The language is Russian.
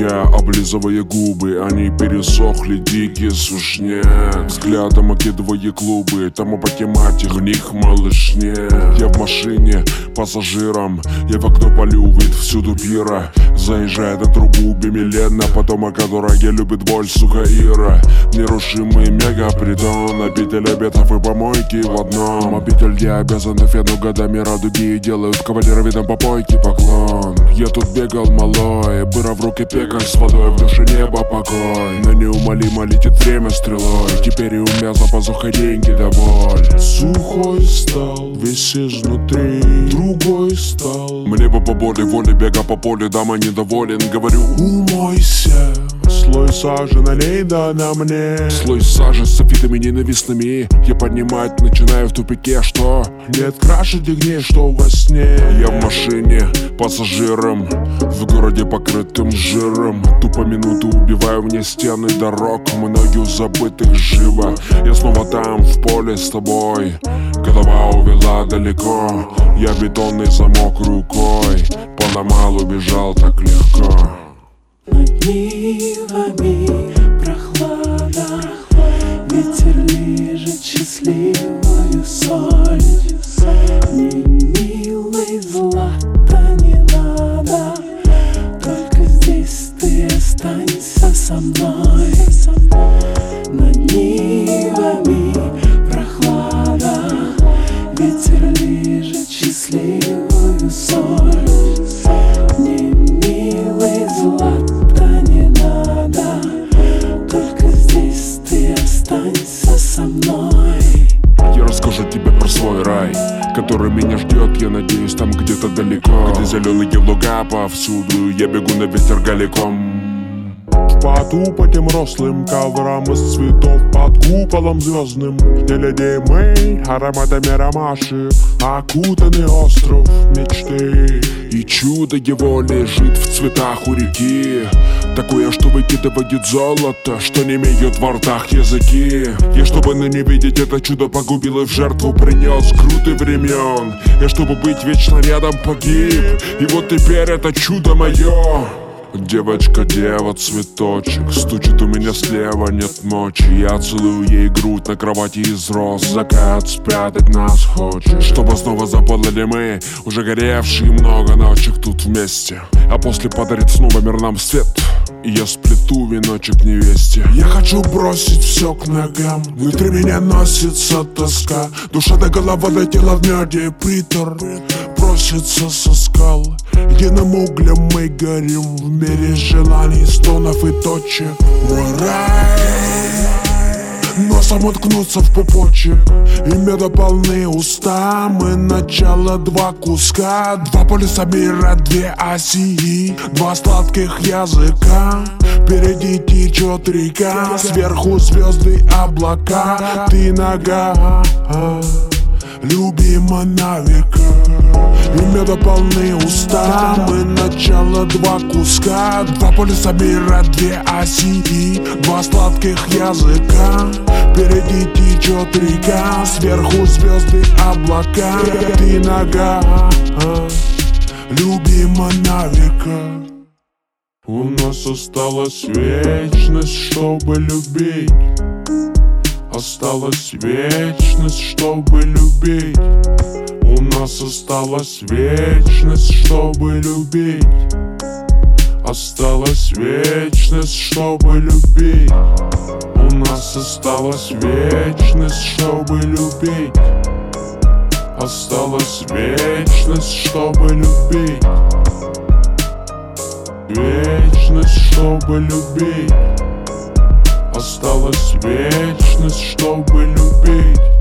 Я облизывая губы, они пересохли, дикий сушняк. Взглядом окидывая клубы, там опатимать в них малышне. Я в машине пассажиром, я в окно полю вид всюду пира. Заезжает на трубу Бемилена, потом о которой любит боль, сука, Ира. Нерушимый мегапритон, обитель обетов и помойки в одном. Обитель, где обязаны фену годами радуги, делают кавалера видом попойки поклон. Я тут бегал малой, быра в руке пекарь с водой, в душе небо покой. Но неумолимо летит время стрелой, теперь и у меня за пазухой деньги да боль. Сухой стал, весь изнутри, другой стал. Мне бы по боли воли, бега по полю, дама недоволен, говорю: умойся, слой сажи налей да на мне. Слой сажи с софитами ненавистными, я поднимать начинаю в тупике, что нет краше дегней, что во сне. Я в машине пассажиром, в городе покрытым жиром. Тупо минуту убиваю мне стены дорог, многих забытых живо. Я снова там, в поле с тобой, голова увела далеко. Я бетонный замок рукой поломал, убежал так легко. Над Нивами прохлада, ветер лижет счастливую соль. Мне милый злато не надо, только здесь ты останься со мной. Над Нивами прохлада, ветер лижет счастливую соль. Мне милый злато не надо, только здесь ты останься со мной. Я расскажу тебе про свой рай, который меня ждет, я надеюсь, там где-то далеко. Где зеленые луга повсюду, я бегу на ветер голиком. В поту по тем рослым коврам из цветов под куполом звездным, где людей мы ароматами ромашек окутанный остров мечты. И чудо его лежит в цветах у реки, такое, что выкидывает золото, что не имеют во ртах языки. Я, чтобы не видеть это чудо, погубил и в жертву принес груды времен. Я, чтобы быть вечно рядом, погиб, и вот теперь это чудо мое. Девочка, дева, цветочек, стучит у меня слева, нет ночи. Я целую ей грудь на кровати из роз, закат спрятать нас хочет. Чтобы снова запалили мы, уже горевшие много ночек тут вместе. А после подарит снова мир нам свет, и я сплету веночек невесте. Я хочу бросить все к ногам, внутри меня носится тоска. Душа до головы, до тела в меде притор просится со скал. Единым углем мы горим в мире желаний, стонов и точек. Мой рай, носом уткнуться в пупочек, и меда полны уста. Мы начало два куска, два полюса мира, две оси, два сладких языка. Впереди течет река, сверху звезды, облака. Ты нога, любима на века. И меда полны уста, мы начало два куска, два полюса мира, две оси, два сладких языка. Впереди течет река, сверху звезды, облака. Ты нога, любима на века. У нас осталась вечность, чтобы любить. Осталась вечность, чтобы любить. У нас осталась вечность, чтобы любить. Осталась вечность, чтобы любить. У нас осталась вечность, чтобы любить. Осталась вечность, чтобы любить. Вечность, чтобы любить. Осталась вечность, чтобы любить.